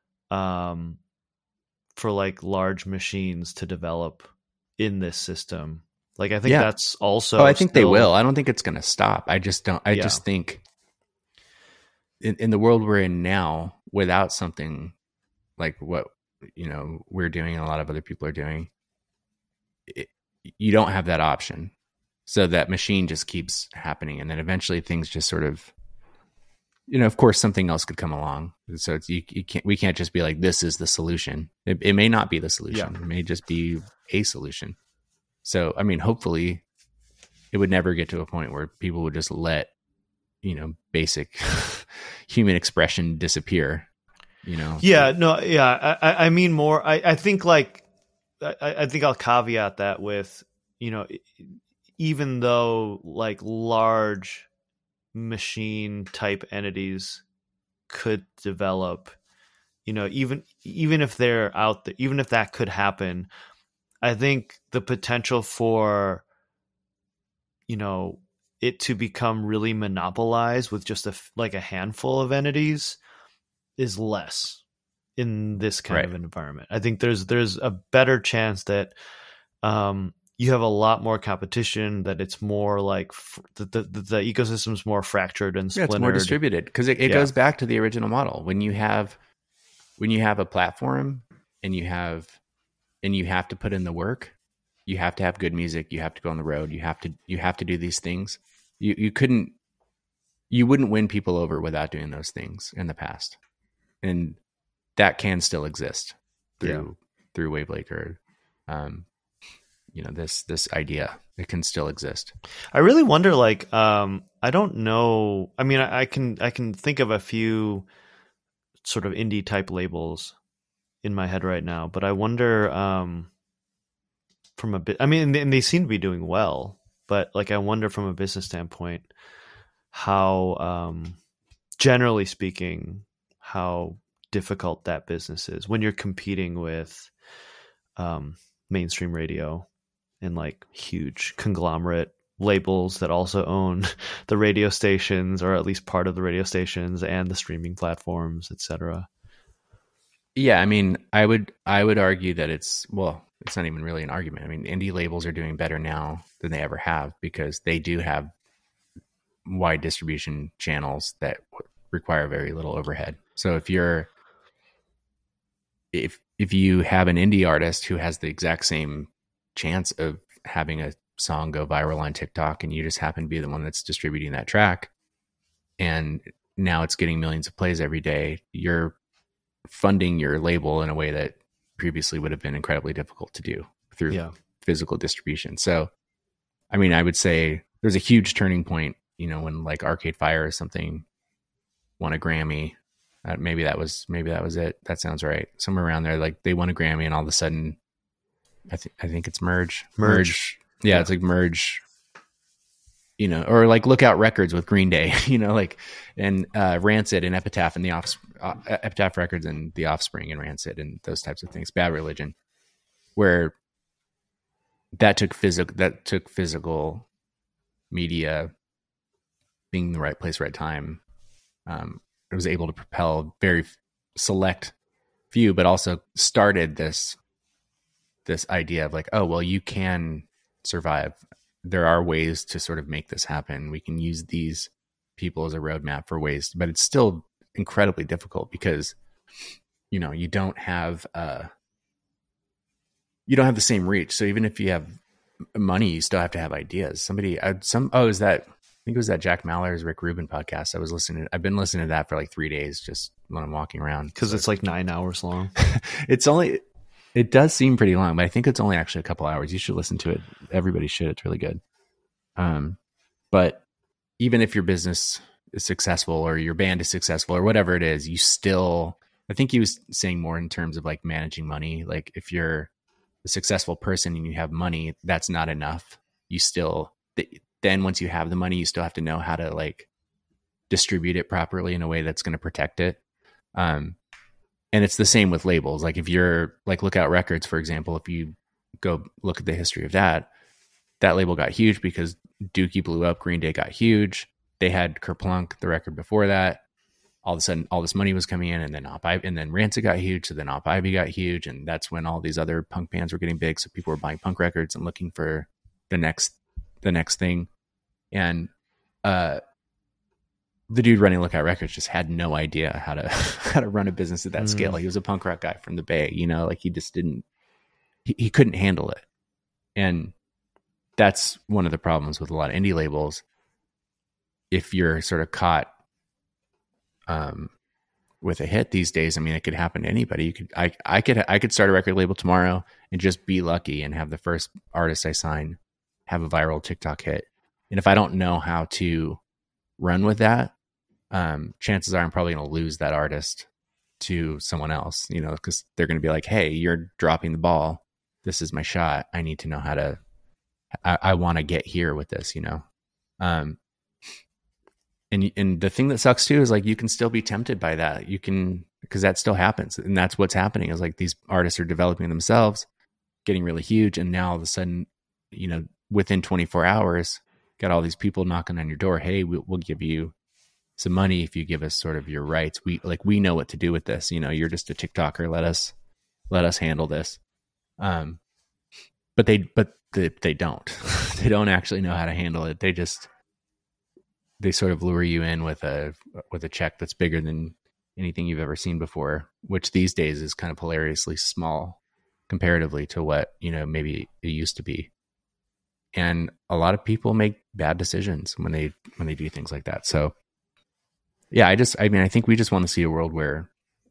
like large machines to develop in this system. Like, I think that's also, I think they will. I don't think it's going to stop. I just don't, just think in the world we're in now, without something like what, we're doing and a lot of other people are doing, you don't have that option. So that machine just keeps happening. And then eventually things just sort of, of course something else could come along. So we can't just be like, this is the solution. It may not be the solution. It may just be a solution. So, hopefully it would never get to a point where people would just let, basic human expression disappear, Yeah, no, yeah. I mean more, I think like, I think I'll caveat that with, even though like large machine type entities could develop, even if they're out there, even if that could happen, I think the potential for, it to become really monopolized with just a handful of entities is less in this kind of environment. I think there's a better chance that you have a lot more competition, that it's more like the ecosystem's more fractured and splintered. It's more distributed, because it goes back to the original model. When you have a platform and you have to put in the work, you have to have good music, you have to go on the road, you have to do these things. You wouldn't win people over without doing those things in the past. And that can still exist through Wavlake or this idea. It can still exist. I really wonder, like, I don't know. I can think of a few sort of indie type labels in my head right now, but I wonder from a bit, and they seem to be doing well, but like, I wonder from a business standpoint, how, generally speaking, how difficult that business is when you're competing with mainstream radio and like huge conglomerate labels that also own the radio stations, or at least part of the radio stations and the streaming platforms, etc. Yeah, I mean, I would argue that it's not even really an argument. I mean, indie labels are doing better now than they ever have because they do have wide distribution channels that require very little overhead. So if you have an indie artist who has the exact same chance of having a song go viral on TikTok, and you just happen to be the one that's distributing that track, and now it's getting millions of plays every day, you're funding your label in a way that previously would have been incredibly difficult to do through physical distribution. So, I mean, I would say there's a huge turning point, when like Arcade Fire or something won a Grammy. Maybe that was it. That sounds right. Somewhere around there, like they won a Grammy, and all of a sudden, I think it's Merge. Yeah, it's like Merge. Or like Lookout Records with Green Day. And Rancid and Epitaph and Epitaph Records and The Offspring and Rancid and those types of things. Bad Religion, where that took physical media being in the right place, right time. It was able to propel very select few, but also started this idea of like, oh, well, you can survive. There are ways to sort of make this happen. We can use these people as a roadmap for ways, but it's still incredibly difficult because, you don't have the same reach. So even if you have money, you still have to have ideas. I think it was that Jack Mallers, Rick Rubin podcast. I've been listening to that for like 3 days, just when I'm walking around. Because it's like 9 hours long. It does seem pretty long, but I think it's only actually a couple hours. You should listen to it. Everybody should. It's really good. But even if your business is successful or your band is successful or whatever it is, I think he was saying more in terms of like managing money. Like if you're a successful person and you have money, that's not enough. Then once you have the money, you still have to know how to like distribute it properly in a way that's going to protect it. And it's the same with labels. Like if you're like Lookout Records, for example, if you go look at the history of that label got huge because Dookie blew up. Green Day got huge. They had Kerplunk, the record before that. All of a sudden, all this money was coming in, and then Rancid got huge. So then Op Ivy got huge, and that's when all these other punk bands were getting big. So people were buying punk records and looking for the next thing. And the dude running Lookout Records just had no idea how to run a business at that scale. He was a punk rock guy from the Bay, like he just he couldn't handle it. And that's one of the problems with a lot of indie labels. If you're sort of caught with a hit these days, I mean, it could happen to anybody. I could start a record label tomorrow and just be lucky and have the first artist I sign have a viral TikTok hit. And if I don't know how to run with that, chances are I'm probably going to lose that artist to someone else, because they're going to be like, hey, you're dropping the ball. This is my shot. I need to know how to, I want to get here with this, And the thing that sucks too is like, you can still be tempted by that. Because that still happens. And that's what's happening is like these artists are developing themselves, getting really huge. And now all of a sudden, within 24 hours, got all these people knocking on your door. Hey, we'll give you some money if you give us sort of your rights. We know what to do with this. You're just a TikToker. Let us handle this. But they don't. They don't actually know how to handle it. They sort of lure you in with a check that's bigger than anything you've ever seen before, which these days is kind of hilariously small comparatively to what, maybe it used to be. And a lot of people make bad decisions when they do things like that. So yeah, I think we just want to see a world where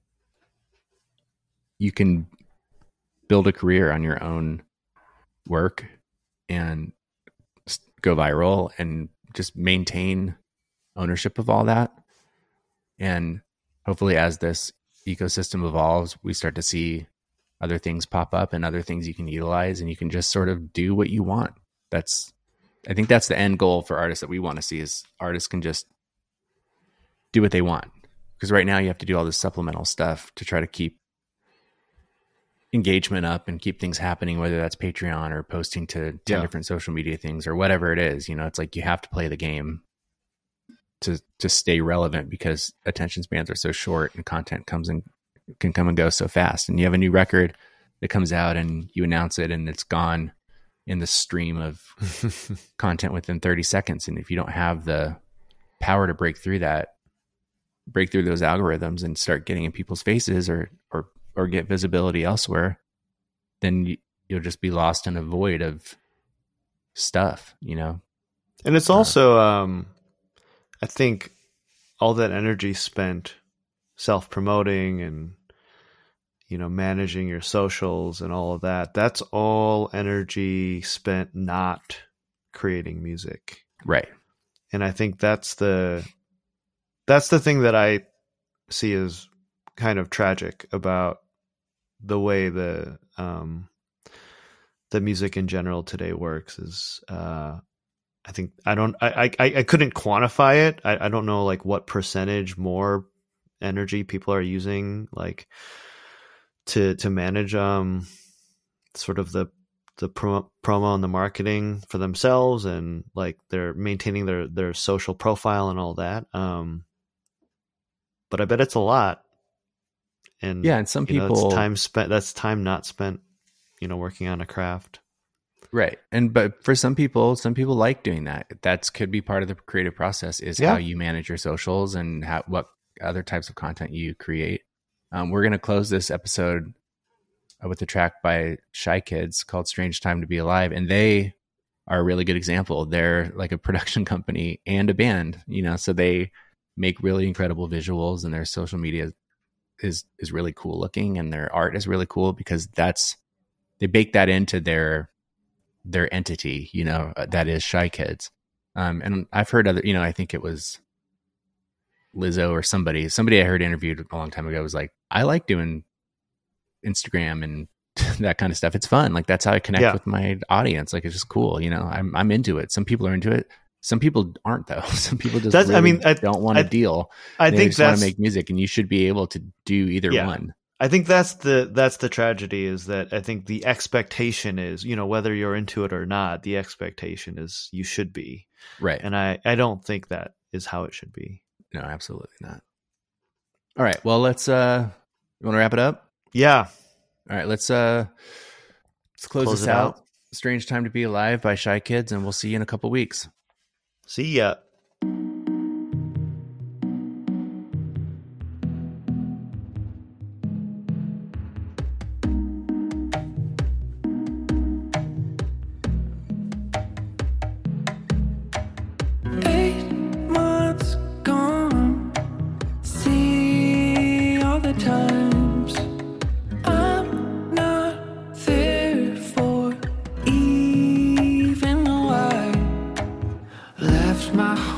you can build a career on your own work and go viral and just maintain ownership of all that. And hopefully as this ecosystem evolves, we start to see other things pop up and other things you can utilize, and you can just sort of do what you want. I think that's the end goal for artists that we want to see, is artists can just do what they want. Because right now you have to do all this supplemental stuff to try to keep engagement up and keep things happening, whether that's Patreon or posting to 10 Yeah. different social media things or whatever it is. You know, it's like you have to play the game to stay relevant because attention spans are so short and content can come and go so fast. And you have a new record that comes out and you announce it and it's gone in the stream of content within 30 seconds. And if you don't have the power to break through those algorithms and start getting in people's faces or get visibility elsewhere, then you'll just be lost in a void of stuff, you know? And it's also, I think, all that energy spent self-promoting and, you know, managing your socials and all of that, that's all energy spent not creating music. Right. And I think that's the thing that I see as kind of tragic about the way the music in general today works is, I think I couldn't quantify it. I don't know like what percentage more energy people are using like to manage sort of the promo and the marketing for themselves, and like they're maintaining their social profile and all that. But I bet it's a lot. And yeah, and some you know, people it's time spent. That's time not spent, you know, working on a craft. Right. But for some people like doing that. That could be part of the creative process is how you manage your socials and what other types of content you create. We're going to close this episode with a track by Shy Kids called Strange Time to Be Alive. And they are a really good example. They're like a production company and a band, you know, so they make really incredible visuals and their social media is really cool looking and their art is really cool because they bake that into their entity, you know, that is Shy Kids. And I've heard other, you know, I think it was Lizzo or somebody I heard interviewed a long time ago was like, I like doing Instagram and that kind of stuff. It's fun. Like that's how I connect with my audience. Like it's just cool. You know, I'm into it. Some people are into it. Some people aren't though. Some people just don't want to deal. I they think just want that's to make music and you should be able to do either one. I think that's the tragedy is that I think the expectation is, you know, whether you're into it or not, the expectation is you should be. Right. And I don't think that is how it should be. No, absolutely not. All right. Well, let's, you want to wrap it up? Yeah. All right. Let's close this out. Strange Time to Be Alive by Shy Kids. And we'll see you in a couple weeks. See ya. My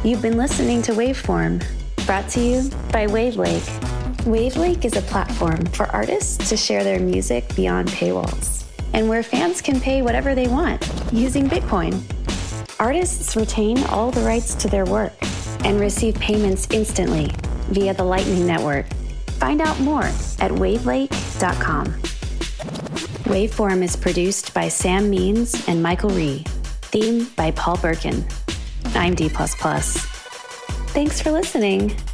You've been listening to Waveform, brought to you by Wavelake. Wavelake is a platform for artists to share their music beyond paywalls, and where fans can pay whatever they want using Bitcoin. Artists retain all the rights to their work and receive payments instantly via the Lightning Network. Find out more at wavelake.com. Waveform is produced by Sam Means and Michael Ree. Theme by Paul Birkin. I'm D++. Thanks for listening.